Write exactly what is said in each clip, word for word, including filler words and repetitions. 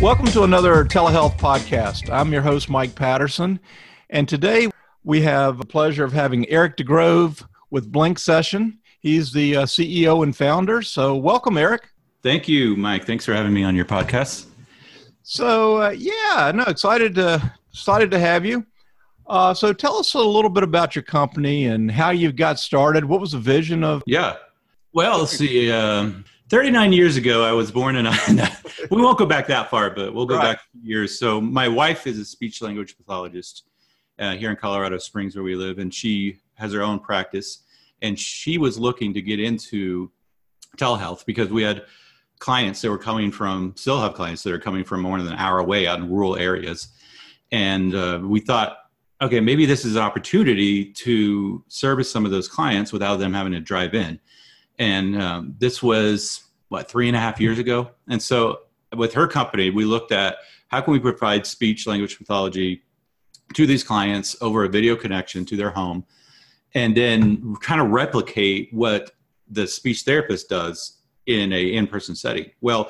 Welcome to another telehealth podcast. I'm your host, Mike Patterson, and today we have the pleasure of having Eric DeGrove with Blink Session. He's the uh, C E O and founder. So welcome, Eric. Thank you, Mike. Thanks for having me on your podcast. So uh, yeah, no, excited to excited to have you. Uh, so tell us a little bit about your company and how you got started. What was the vision of? Yeah. Well, let's see. Um, thirty-nine years ago, I was born in, a, we won't go back that far, but we'll go Right. back years. So my wife is a speech language pathologist uh, here in Colorado Springs where we live, and she has her own practice. And she was looking to get into telehealth because we had clients that were coming from, still have clients that are coming from more than an hour away out in rural areas. And uh, we thought, okay, maybe this is an opportunity to service some of those clients without them having to drive in. And um, this was, what, three and a half years ago? And so with her company, we looked at how can we provide speech language pathology to these clients over a video connection to their home, and then kind of replicate what the speech therapist does in a in-person setting. Well,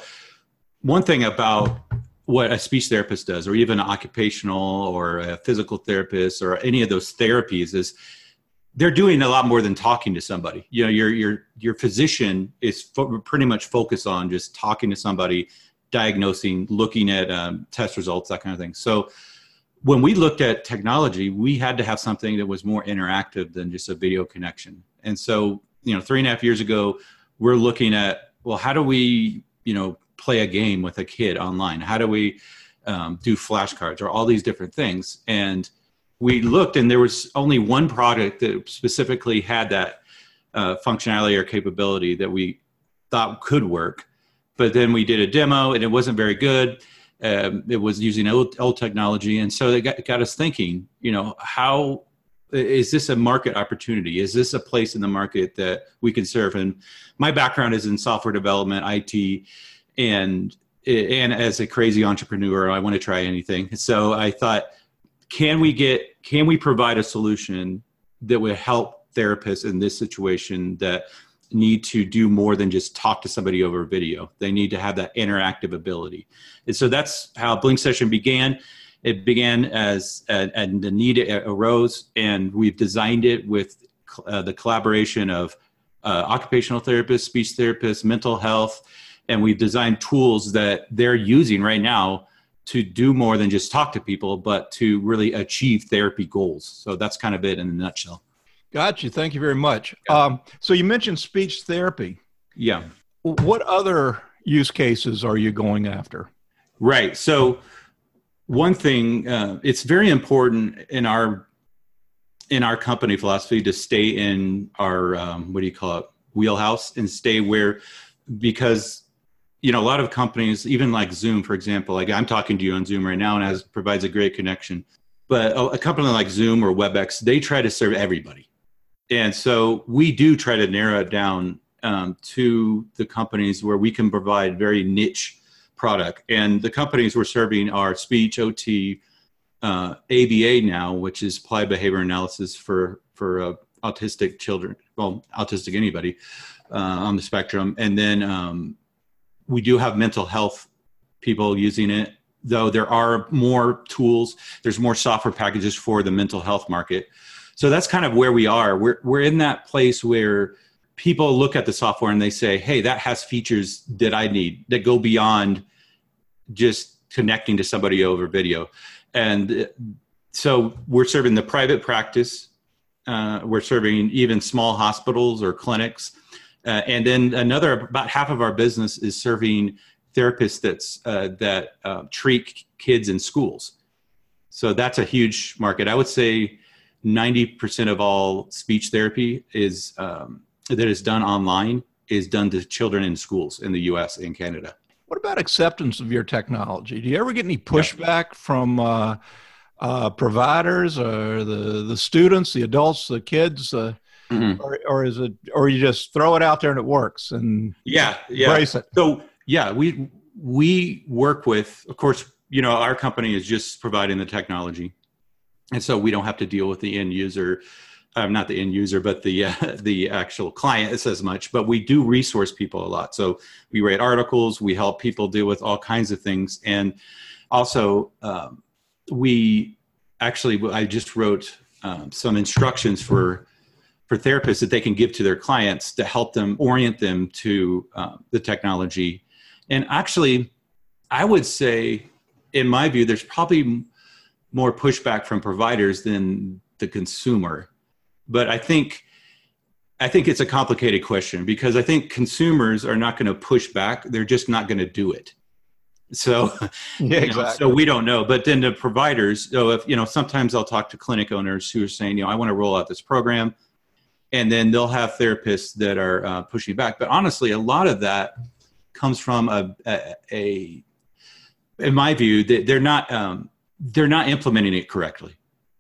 one thing about what a speech therapist does, or even an occupational or a physical therapist or any of those therapies, is they're doing a lot more than talking to somebody. You know, your your your physician is fo- pretty much focused on just talking to somebody, diagnosing, looking at um, test results, that kind of thing. So when we looked at technology, we had to have something that was more interactive than just a video connection. And so, you know, three and a half years ago, we're looking at, well, how do we, you know, play a game with a kid online? How do we um, do flashcards or all these different things? And we looked, and there was only one product that specifically had that uh, functionality or capability that we thought could work. But then we did a demo, and it wasn't very good. Um, it was using old, old technology. And so it got, got us thinking, you know, how is this a market opportunity? Is this a place in the market that we can serve? And my background is in software development, I T, and and as a crazy entrepreneur, I want to try anything. So I thought, can we get, can we provide a solution that would help therapists in this situation that need to do more than just talk to somebody over video? They need to have that interactive ability. And so that's how Blink Session began. It began as, uh, and the need arose, and we've designed it with uh, the collaboration of uh, occupational therapists, speech therapists, mental health, and we've designed tools that they're using right now to do more than just talk to people, but to really achieve therapy goals. So that's kind of it in a nutshell. Got you. Thank you very much. Yeah. Um, so you mentioned speech therapy. Yeah. What other use cases are you going after? Right. So one thing, uh, it's very important in our in our company philosophy to stay in our, um, what do you call it, wheelhouse, and stay where, because you know, a lot of companies, even like Zoom, for example, like I'm talking to you on Zoom right now, and it has, provides a great connection. But a, a company like Zoom or WebEx, they try to serve everybody. And so we do try to narrow it down um, to the companies where we can provide very niche product. And the companies we're serving are speech, O T, uh, A B A now, which is applied behavior analysis for, for uh, autistic children, well, autistic anybody uh, on the spectrum. And then um, we do have mental health people using it, though there are more tools. There's more software packages for the mental health market. So that's kind of where we are. We're we're in that place where people look at the software and they say, hey, that has features that I need that go beyond just connecting to somebody over video. And so we're serving the private practice. Uh, we're serving even small hospitals or clinics. Uh, and then another, about half of our business is serving therapists that's, uh, that uh, treat kids in schools. So that's a huge market. I would say ninety percent of all speech therapy is um, that is done online is done to children in schools in the U S and Canada. What about acceptance of your technology? Do you ever get any pushback yeah. from uh, uh, providers or the, the students, the adults, the kids? Uh, Mm-hmm. Or, or is it, or you just throw it out there and it works and yeah, yeah. embrace it? So yeah, we we work with, of course, you know, our company is just providing the technology, and so we don't have to deal with the end user I'm not the end user, but the uh, the actual client says much. But we do resource people a lot. So we write articles. We help people deal with all kinds of things. And also, um, we actually, I just wrote um, some instructions for for therapists that they can give to their clients to help them orient them to uh, the technology. And actually, I would say, in my view, there's probably more pushback from providers than the consumer. But I think I think it's a complicated question, because I think consumers are not going to push back. They're just not going to do it. So, yeah, you exactly. know, so we don't know. But then the providers, so if, you know, sometimes I'll talk to clinic owners who are saying, you know, I want to roll out this program. And then they'll have therapists that are uh, pushing back. But honestly, a lot of that comes from a, a, a in my view, they're not um, they're not implementing it correctly.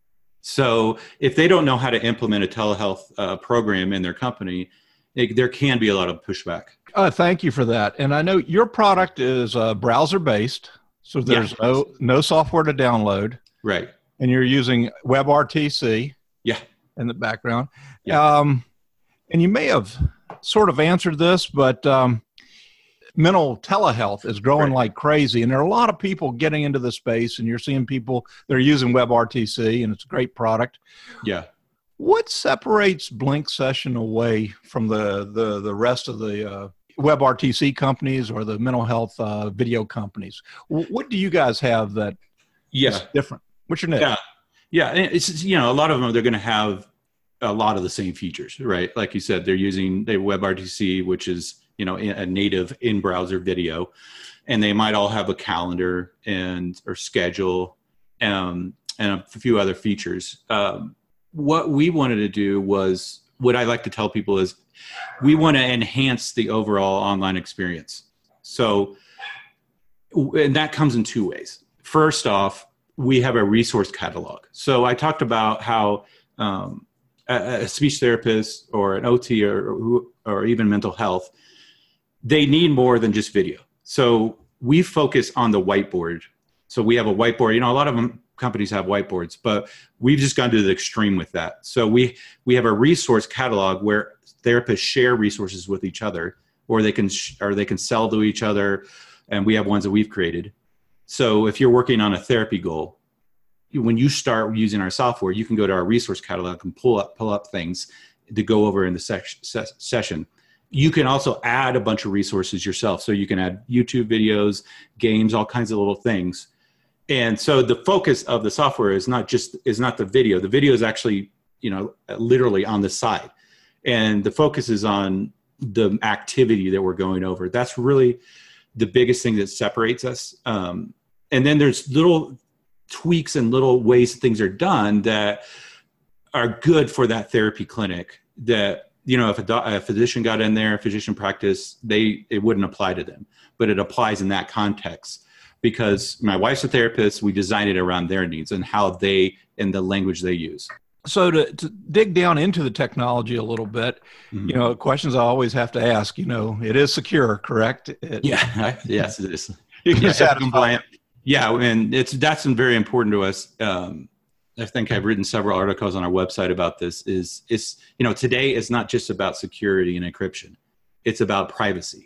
So if they don't know how to implement a telehealth uh, program in their company, it, there can be a lot of pushback. Uh, thank you for that. And I know your product is uh, browser based, so there's yeah. no no software to download. Right. And you're using WebRTC. Yeah. In the background. Yeah. Um, and you may have sort of answered this, but um, mental telehealth is growing right. like crazy. And there are a lot of people getting into the space, and you're seeing people that are using WebRTC, and it's a great product. Yeah. What separates Blink Session away from the, the, the rest of the uh, WebRTC companies or the mental health uh, video companies? W- what do you guys have that yeah. is different? What's your name? Yeah. Yeah, it's, you know, a lot of them, they're going to have a lot of the same features, right? Like you said, they're using the WebRTC, which is, you know, a native in-browser video, and they might all have a calendar and or schedule um, and a few other features. Um, what we wanted to do was, what I like to tell people is, we want to enhance the overall online experience. So, and that comes in two ways. First off, we have a resource catalog. So I talked about how um, a, a speech therapist or an O T or, or even mental health, they need more than just video. So we focus on the whiteboard. So we have a whiteboard. You know, a lot of them, companies have whiteboards, but we've just gone to the extreme with that. So we we have a resource catalog where therapists share resources with each other, or they can sh- or they can sell to each other, and we have ones that we've created. So if you're working on a therapy goal, when you start using our software, you can go to our resource catalog and pull up pull up things to go over in the sec- ses- session. You can also add a bunch of resources yourself. So you can add YouTube videos, games, all kinds of little things. And so the focus of the software is not just is not the video. The video is actually, you know, literally on the side, and the focus is on the activity that we're going over. That's really the biggest thing that separates us. Um, and then there's little tweaks and little ways things are done that are good for that therapy clinic that, you know, if a, do- a physician got in there, a physician practice, they, it wouldn't apply to them, but it applies in that context because my wife's a therapist. We designed it around their needs and how they, and the language they use. So to, to dig down into the technology a little bit, mm-hmm. you know, questions I always have to ask, you know, it is secure, correct? It, yeah. I, yes, it is. You can satisfy. Yeah. And it's, that's very important to us. Um, I think I've written several articles on our website about this is, is, you know, today is not just about security and encryption. It's about privacy.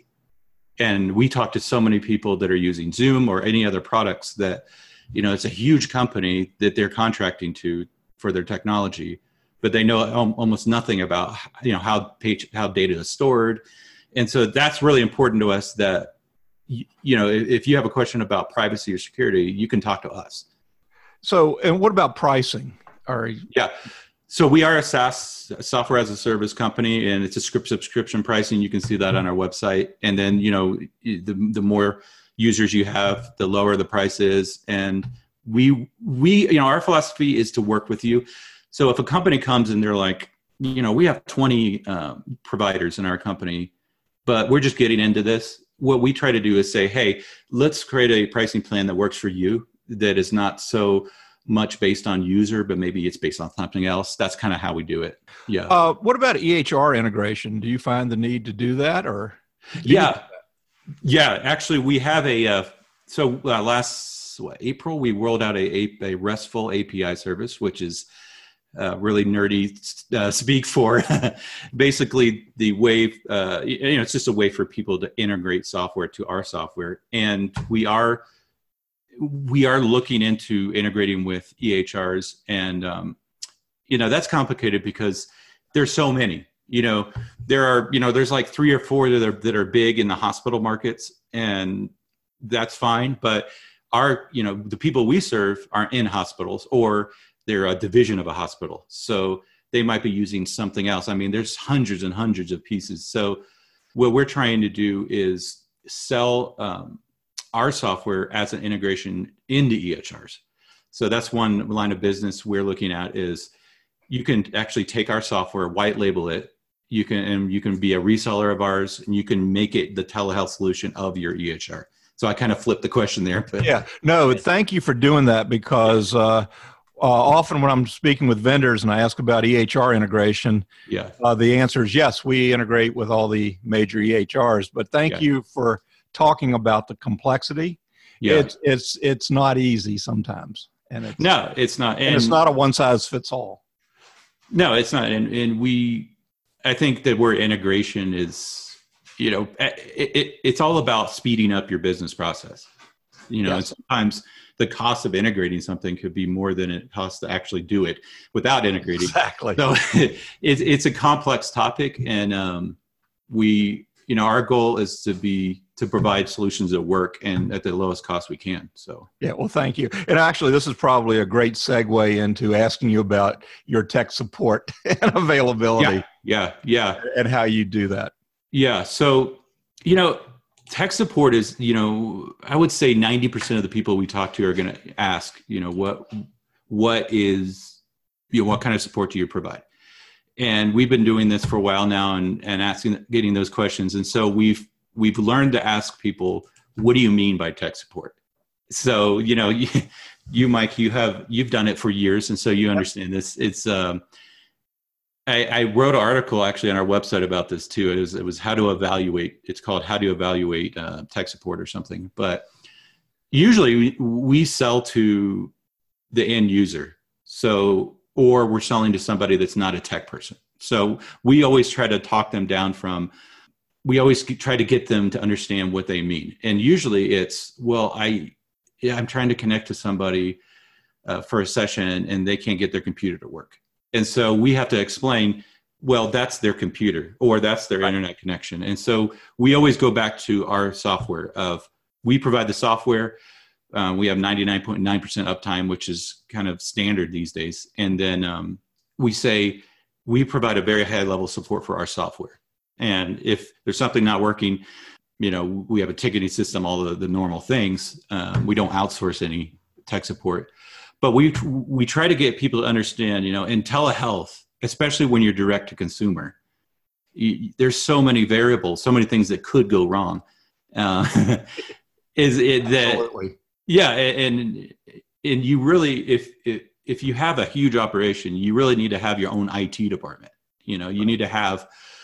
And we talk to so many people that are using Zoom or any other products that, you know, it's a huge company that they're contracting to for their technology, but they know almost nothing about, you know, how page, how data is stored. And so that's really important to us that, you know, if you have a question about privacy or security, you can talk to us. So, and what about pricing? Are you- yeah. So we are a SaaS, a software as a service company, and it's a script subscription pricing. You can see that on our website. And then, you know, the, the more users you have, the lower the price is. And we, we, you know, our philosophy is to work with you. So if a company comes and they're like, you know, we have twenty um, providers in our company, but we're just getting into this. What we try to do is say, hey, let's create a pricing plan that works for you, that is not so much based on user, but maybe it's based on something else. That's kind of how we do it. Yeah. Uh, what about E H R integration? Do you find the need to do that or? Yeah. That? Yeah. Actually, we have a, uh, so uh, last what, April, we rolled out a, a, a RESTful A P I service, which is uh, really nerdy uh, speak for. Basically, the way uh, you know, it's just a way for people to integrate software to our software, and we are we are looking into integrating with E H Rs, and um, you know, that's complicated because there's so many. You know, there are, you know, there's like three or four that are, that are big in the hospital markets, and that's fine. But our, you know, the people we serve aren't in hospitals, or they're a division of a hospital. So they might be using something else. I mean, there's hundreds and hundreds of pieces. So what we're trying to do is sell um, our software as an integration into E H Rs. So that's one line of business we're looking at, is you can actually take our software, white label it. You can, and you can be a reseller of ours, and you can make it the telehealth solution of your E H R. So I kind of flipped the question there, but yeah, no, thank you for doing that, because uh, uh, often when I'm speaking with vendors and I ask about E H R integration, yeah, uh, the answer is yes, we integrate with all the major E H Rs. But thank yeah. you for talking about the complexity. Yeah, it's it's it's not easy sometimes, and it's no, it's not, and, and it's not a one size fits all. No, it's not, and and we. I think that word integration is, you know, it, it, it's all about speeding up your business process. You know, yes. And sometimes the cost of integrating something could be more than it costs to actually do it without integrating. Exactly. So it, it's a complex topic, and um, we, you know, our goal is to be to provide solutions that work and at the lowest cost we can. So yeah, well, thank you. And actually, this is probably a great segue into asking you about your tech support and availability. Yeah, yeah, yeah. And how you do that. Yeah. So, you know, tech support is, you know, I would say ninety percent of the people we talk to are going to ask, you know, what what is, you know, what kind of support do you provide? And we've been doing this for a while now, and and asking, getting those questions. And so we've we've learned to ask people, what do you mean by tech support? So, you know, you, you Mike, you have, you've done it for years. And so you understand this. It's, um, I, I wrote an article actually on our website about this too. It was, it was how to evaluate, it's called how to evaluate uh, tech support or something. But usually we, we sell to the end user. So, or we're selling to somebody that's not a tech person. So we always try to talk them down from, we always try to get them to understand what they mean. And usually it's, well, I, yeah, I'm trying to connect to somebody uh, for a session and they can't get their computer to work. And so we have to explain, well, that's their computer or that's their right. internet connection. And so we always go back to our software of, we provide the software. Um, we have ninety-nine point nine percent uptime, which is kind of standard these days. And then um, we say, we provide a very high level of support for our software. And if there's something not working, you know, we have a ticketing system, all the, the normal things. Um, we don't outsource any tech support, but we we try to get people to understand, you know, in telehealth, especially when you're direct to consumer, you, there's so many variables, so many things that could go wrong. Uh, is it that? Absolutely. Yeah, and and you really, if if if you have a huge operation, you really need to have your own I T department. You know, you need to have.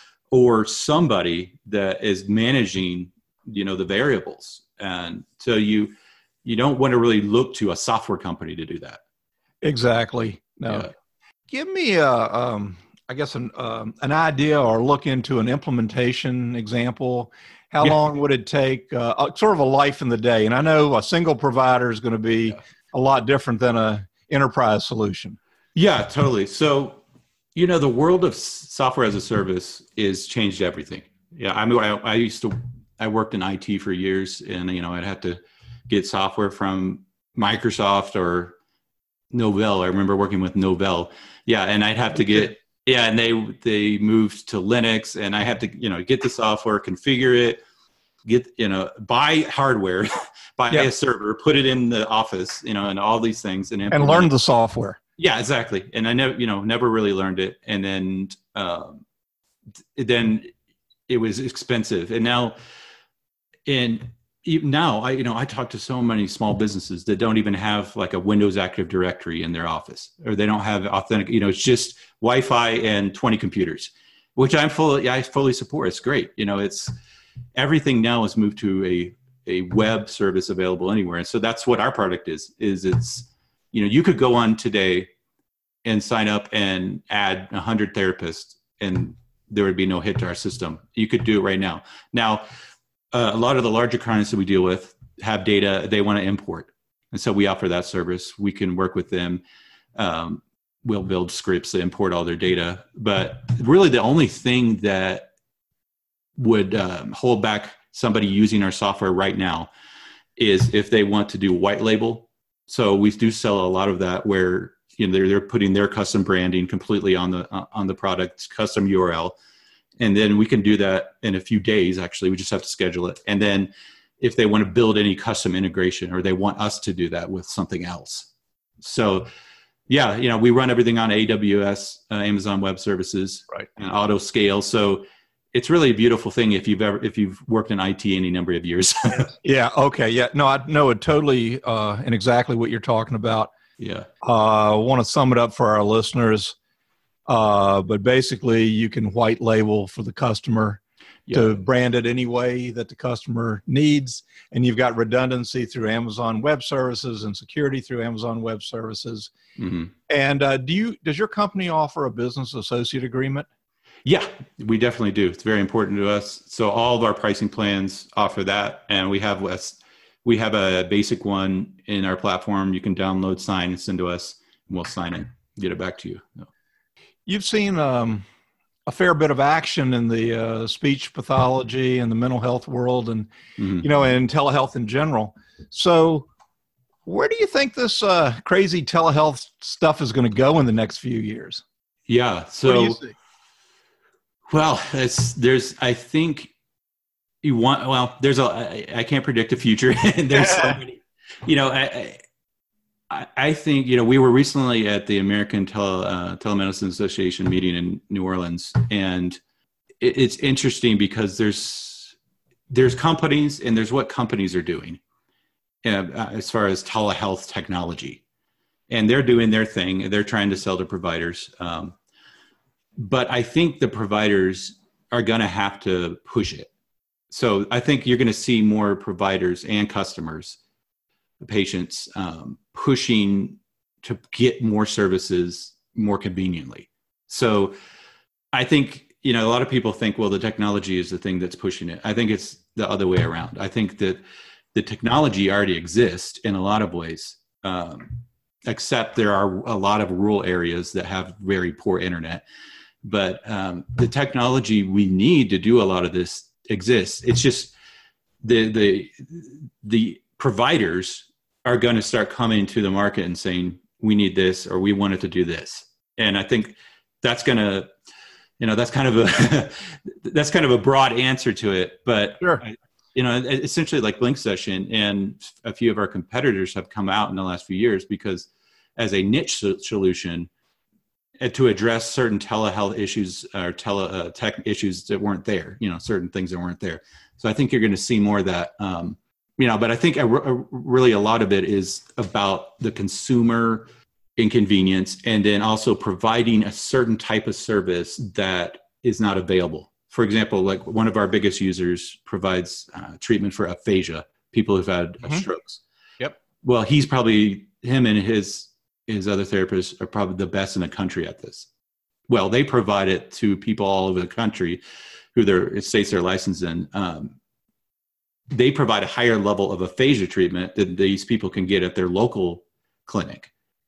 Or somebody that is managing, you know, the variables. And so you, you don't want to really look to a software company to do that. Exactly. No. Yeah. Give me a, um, I guess an, um, an idea or look into an implementation example. How yeah. long would it take, uh, sort of a life in the day? And I know a single provider is going to be yeah. a lot different than a enterprise solution. Yeah, totally. So, you know, the world of software as a service is changed everything. Yeah, I mean, I, I used to, I worked in I T for years, and you know, I'd have to get software from Microsoft or Novell. I remember working with Novell. Yeah, and I'd have to get, yeah, and they they moved to Linux, and I had to, you know, get the software, configure it, get, you know, buy hardware, buy yeah. a server, put it in the office, you know, and all these things, and and learn the software. Yeah, exactly. And I never, you know, never really learned it. And then, um, then it was expensive. And now, and now I, you know, I talk to so many small businesses that don't even have like a Windows Active Directory in their office, or they don't have authentic, you know, it's just Wi-Fi and twenty computers, which I'm fully, I fully support. It's great. You know, it's everything now is moved to a, a web service available anywhere. And so that's what our product is, is it's, you know, you could go on today and sign up and add one hundred therapists, and there would be no hit to our system. You could do it right now. Now, uh, a lot of the larger clients that we deal with have data they want to import. And so we offer that service. We can work with them. Um, we'll build scripts that import all their data. But really the only thing that would um, hold back somebody using our software right now is if they want to do white label. So we do sell a lot of that where, you know, they're, they're putting their custom branding completely on the, uh, on the product, custom U R L. And then we can do that in a few days. Actually, we just have to schedule it. And then if they want to build any custom integration, or they want us to do that with something else. So yeah, you know, we run everything on A W S, uh, Amazon Web Services, right, and auto scale. So it's really a beautiful thing if you've ever, if you've worked in I T any number of years. Yeah. Okay. Yeah. No, I know it totally, uh, and exactly what you're talking about. Yeah. Uh, I want to sum it up for our listeners. Uh, but basically you can white label for the customer yeah. to brand it any way that the customer needs. And you've got redundancy through Amazon Web Services and security through Amazon Web Services. Mm-hmm. And uh, do you, does your company offer a business associate agreement? Yeah, we definitely do. It's very important to us. So all of our pricing plans offer that. And we have less, we have a basic one in our platform. You can download, sign, and send to us, and we'll sign it, get it back to you. No. You've seen um, a fair bit of action in the uh, speech pathology and the mental health world, and mm-hmm. you know, and telehealth in general. So, where do you think this uh, crazy telehealth stuff is going to go in the next few years? Yeah. So, what do you see? Well, it's, there's, I think you want. Well, there's a. I, I can't predict the future. There's so many. You know, I, I, I think, you know, we were recently at the American Tele, uh, Telemedicine Association meeting in New Orleans, and it, it's interesting because there's there's companies, and there's what companies are doing uh, as far as telehealth technology, and they're doing their thing. They're trying to sell to providers, um, but I think the providers are going to have to push it. So I think you're going to see more providers and customers, patients, um, pushing to get more services more conveniently. So I think, you know, a lot of people think, well, the technology is the thing that's pushing it. I think it's the other way around. I think that the technology already exists in a lot of ways, um, except there are a lot of rural areas that have very poor internet. But um, the technology we need to do a lot of this exists. It's just the the the providers are going to start coming to the market and saying, we need this, or we wanted to do this. And I think that's going to, you know, that's kind of a, that's kind of a broad answer to it. But, sure. I, you know, essentially like Blink Session and a few of our competitors have come out in the last few years because as a niche solution to address certain telehealth issues or tele uh, tech issues that weren't there, you know, certain things that weren't there. So I think you're going to see more of that, um, you know, but I think a, a, really a lot of it is about the consumer inconvenience, and then also providing a certain type of service that is not available. For example, like one of our biggest users provides uh, treatment for aphasia, people who've had mm-hmm. strokes. Yep. Well, he's probably, him and his his other therapists are probably the best in the country at this. Well, they provide it to people all over the country who their states they're licensed in. Um, they provide a higher level of aphasia treatment than these people can get at their local clinic.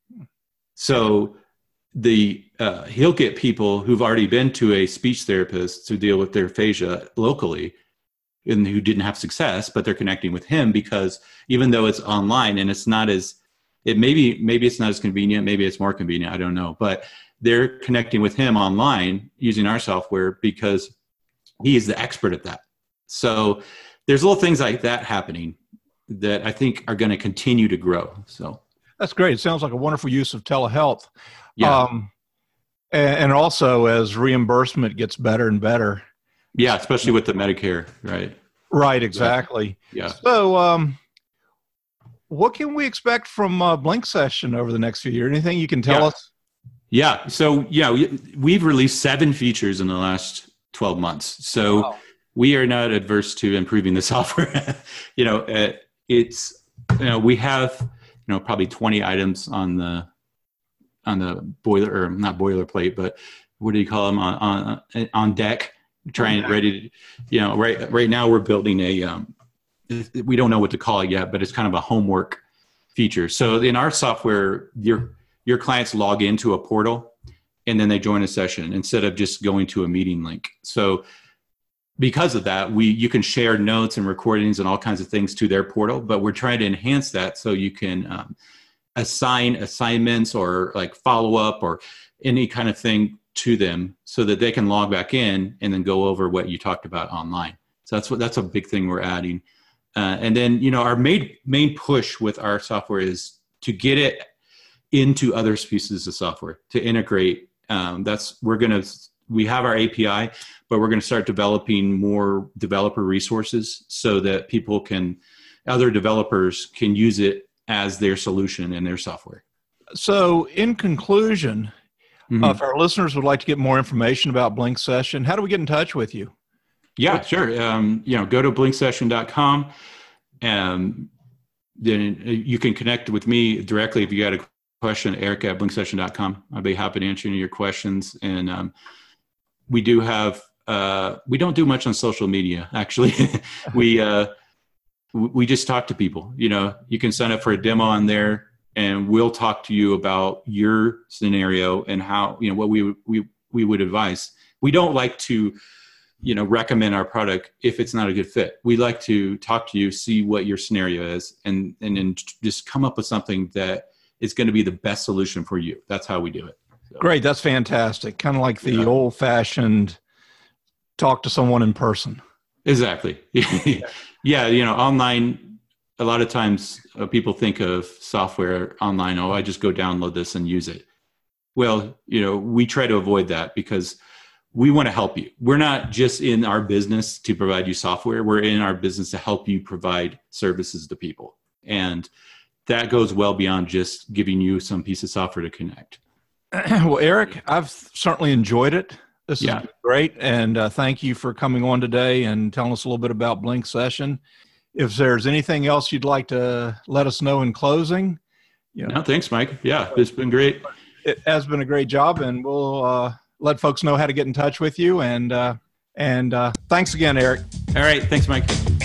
So the uh, he'll get people who've already been to a speech therapist to deal with their aphasia locally and who didn't have success, but they're connecting with him because even though it's online and it's not as, it maybe, maybe it's not as convenient, maybe it's more convenient, I don't know, but they're connecting with him online using our software because he is the expert at that. So there's little things like that happening that I think are going to continue to grow. So that's great. It sounds like a wonderful use of telehealth. Yeah. Um, and, and also as reimbursement gets better and better. Yeah, especially with the Medicare, right? Right, exactly. Yeah. So um, what can we expect from uh, Blink Session over the next few years? Anything you can tell yeah. us? Yeah. So, yeah, we, we've released seven features in the last twelve months. So wow. We are not adverse to improving the software. you know, uh, it's, you know, we have, you know, probably twenty items on the, on the boiler, or not boilerplate, but what do you call them, on on, on deck, trying okay. ready to, you know, right right now we're building a um, we don't know what to call it yet, but it's kind of a homework feature. So in our software, your your clients log into a portal and then they join a session instead of just going to a meeting link. So because of that, we you can share notes and recordings and all kinds of things to their portal, but we're trying to enhance that so you can um, assign assignments or like follow up or any kind of thing to them so that they can log back in and then go over what you talked about online. So that's what that's a big thing we're adding. Uh, and then, you know, our main main push with our software is to get it into other pieces of software to integrate. Um, that's we're gonna we have our A P I, but we're going to start developing more developer resources so that people can, other developers can use it as their solution in their software. So in conclusion, mm-hmm. uh, if our listeners would like to get more information about Blink Session, how do we get in touch with you? Yeah, sure. Um, you know, go to blink session dot com and then you can connect with me directly if you got a question, Eric at blink session dot com. I'd be happy to answer any of your questions. And um, we do have, uh, we don't do much on social media, actually. we, uh, we just talk to people. You know, you can sign up for a demo on there and we'll talk to you about your scenario and how, you know, what we, we, we would advise. We don't like to, you know, recommend our product if it's not a good fit. We like to talk to you, see what your scenario is, and, and then just come up with something that is going to be the best solution for you. That's how we do it. So. Great. That's fantastic. Kind of like the yeah. old fashioned talk to someone in person. Exactly. Yeah. You know, online, a lot of times uh, people think of software online. Oh, I just go download this and use it. Well, you know, we try to avoid that because we want to help you. We're not just in our business to provide you software. We're in our business to help you provide services to people. And that goes well beyond just giving you some piece of software to connect. Well, Eric, I've certainly enjoyed it. This is yeah. great. And uh, thank you for coming on today and telling us a little bit about Blink Session. If there's anything else you'd like to let us know in closing. You know, no, thanks, Mike. Yeah, it's been great. It has been a great job, and we'll uh, let folks know how to get in touch with you. And, uh, and uh, thanks again, Eric. All right. Thanks, Mike.